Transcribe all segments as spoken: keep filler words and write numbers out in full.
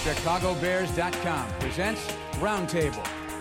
Chicago Bears dot com presents Roundtable.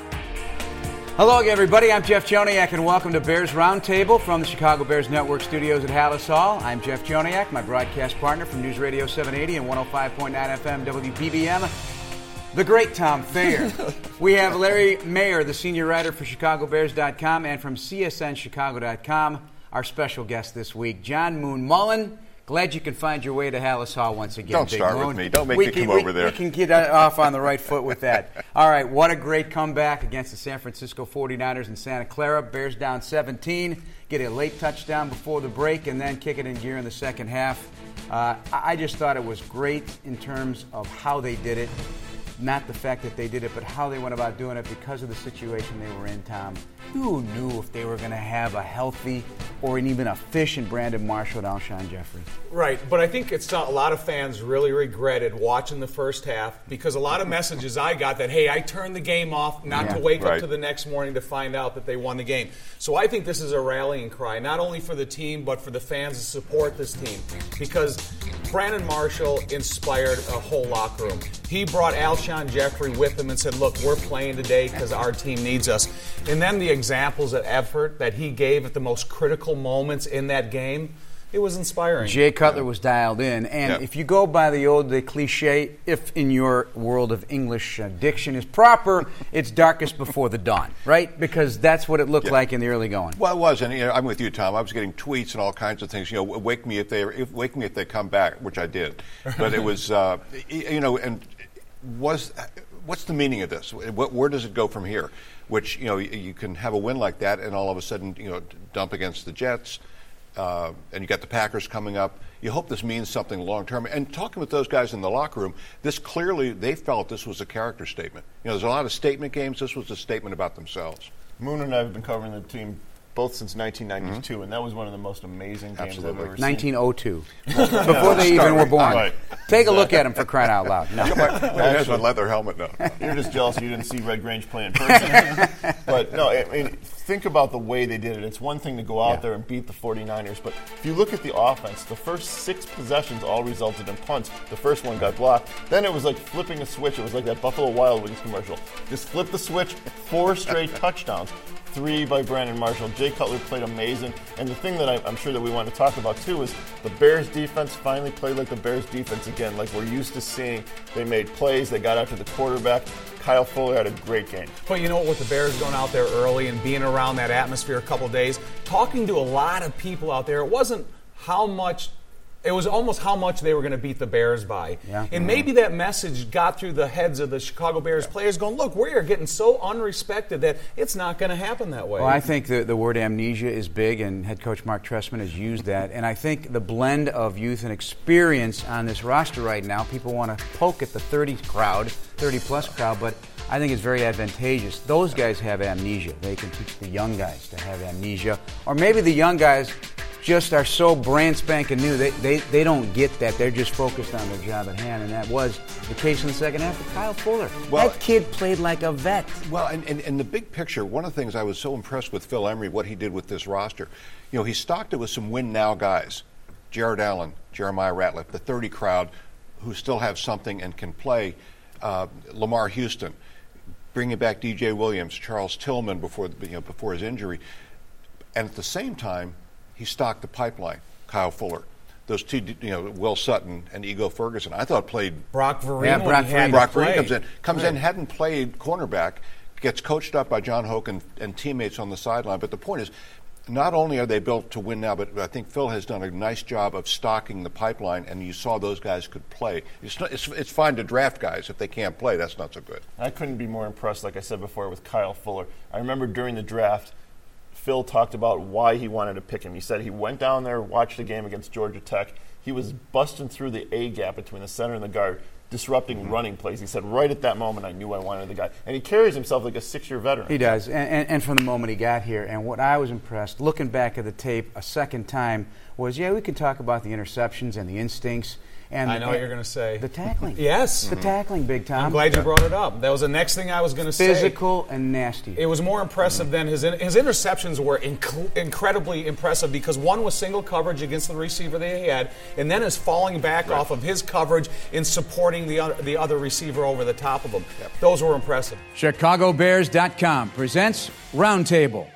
Hello, everybody. I'm Jeff Joniak, and welcome to Bears Roundtable from the Chicago Bears Network studios at Halas Hall. I'm Jeff Joniak, my broadcast partner from News Radio seven eighty and one oh five point nine F M W B B M, the great Tom Thayer. We have Larry Mayer, the senior writer for Chicago Bears dot com, and from C S N Chicago dot com, our special guest this week, John Moon Mullen. Glad you can find your way to Halas Hall once again. Don't Big start Moon. with me. Don't make we me can, come we, over there. We can get off on the right foot with that. All right, what a great comeback against the San Francisco forty-niners in Santa Clara. Bears down seventeen, get a late touchdown before the break, and then kick it in gear in the second half. Uh, I just thought it was great in terms of how they did it. Not the fact that they did it, but how they went about doing it because of the situation they were in, Tom. Who knew if they were going to have a healthy or an even efficient Brandon Marshall and Alshon Jeffrey? Right, but I think it's not, a lot of fans really regretted watching the first half because a lot of messages I got that, hey, I turned the game off not yeah, to wake right. up to the next morning to find out that they won the game. So I think this is a rallying cry, not only for the team, but for the fans to support this team because Brandon Marshall inspired a whole locker room. He brought Alshon Jeffrey with him and said, look, we're playing today because our team needs us. And then the examples of effort that he gave at the most critical moments in that game, it was inspiring. Jay Cutler was dialed in. And yep. if you go by the old the cliche, if in your world of English uh, diction is proper, it's darkest before the dawn, right? Because that's what it looked yeah. like in the early going. Well, it was, and you know, I'm with you, Tom. I was getting tweets and all kinds of things. You know, wake me if they if, wake me if they come back, which I did. But it was, uh, you know, and was what's the meaning of this? What, where does it go from here? Which, you know, you can have a win like that, and all of a sudden, you know, dump against the Jets. Uh, and you got the Packers coming up. You hope this means something long term. And talking with those guys in the locker room, this clearly, they felt this was a character statement. You know, there's a lot of statement games. This was a statement about themselves. Moon and I have been covering the team both since nineteen ninety-two, mm-hmm. and that was one of the most amazing games Absolutely. I've ever nineteen oh two. seen. Before they even were born. Right. Take a look at him for crying out loud. No. He has a leather helmet now. You're just jealous you didn't see Red Grange play in person. But, no, I mean, think about the way they did it. It's one thing to go out yeah. there and beat the forty-niners, but if you look at the offense, the first six possessions all resulted in punts. The first one got blocked. Then it was like flipping a switch. It was like that Buffalo Wild Wings commercial. Just flip the switch, four straight touchdowns. Three by Brandon Marshall. Jay Cutler played amazing. And the thing that I, I'm sure that we want to talk about, too, is the Bears defense finally played like the Bears defense again, like we're used to seeing. They made plays. They got after the quarterback. Kyle Fuller had a great game. But you know what, with the Bears going out there early and being around that atmosphere a couple days, talking to a lot of people out there, it wasn't how much – it was almost how much they were going to beat the Bears by. Yeah. And Mm-hmm. maybe that message got through the heads of the Chicago Bears yeah. players going, look, we are getting so unrespected that it's not going to happen that way. Well, I think the, the word amnesia is big, and head coach Mark Trestman has used that. And I think the blend of youth and experience on this roster right now, people want to poke at the thirty crowd, thirty-plus crowd, but I think it's very advantageous. Those guys have amnesia. They can teach the young guys to have amnesia. Or maybe the young guys just are so brand spanking new, they, they, they don't get that. They're just focused on their job at hand, and that was the case in the second half with Kyle Fuller. Well, that kid played like a vet. Well, and, and, and the big picture, one of the things I was so impressed with Phil Emery, what he did with this roster, you know, he stocked it with some win-now guys. Jared Allen, Jeremiah Ratliff, the thirty crowd, who still have something and can play. Uh, Lamar Houston, bringing back D J Williams, Charles Tillman before, you know, before his injury. And at the same time, he stocked the pipeline, Kyle Fuller. Those two, you know, Will Sutton and Ego Ferguson, I thought played. Brock Vereen. Yeah, Brock when he had Vereen. Brock to play. Vereen comes in, comes right. in, hadn't played cornerback, gets coached up by John Hoke and, and teammates on the sideline. But the point is, not only are they built to win now, but I think Phil has done a nice job of stocking the pipeline, and you saw those guys could play. It's, not, it's, it's fine to draft guys. If they can't play, that's not so good. I couldn't be more impressed, like I said before, with Kyle Fuller. I remember during the draft, Phil talked about why he wanted to pick him. He said he went down there, watched the game against Georgia Tech. He was busting through the A gap between the center and the guard, disrupting mm-hmm. running plays. He said, right at that moment, I knew I wanted the guy. And he carries himself like a six-year veteran. He does, and, and, and from the moment he got here. And what I was impressed, looking back at the tape a second time, was, yeah, we can talk about the interceptions and the instincts And I know what you're going to say. The tackling. Yes. The tackling, Big Tom. I'm glad you brought it up. That was the next thing I was going to say. Physical and nasty. It was more impressive than his his interceptions were inc- incredibly impressive because one was single coverage against the receiver that he had, and then is falling back right. off of his coverage and supporting the other, the other receiver over the top of him. Yep. Those were impressive. Chicago Bears dot com presents Roundtable.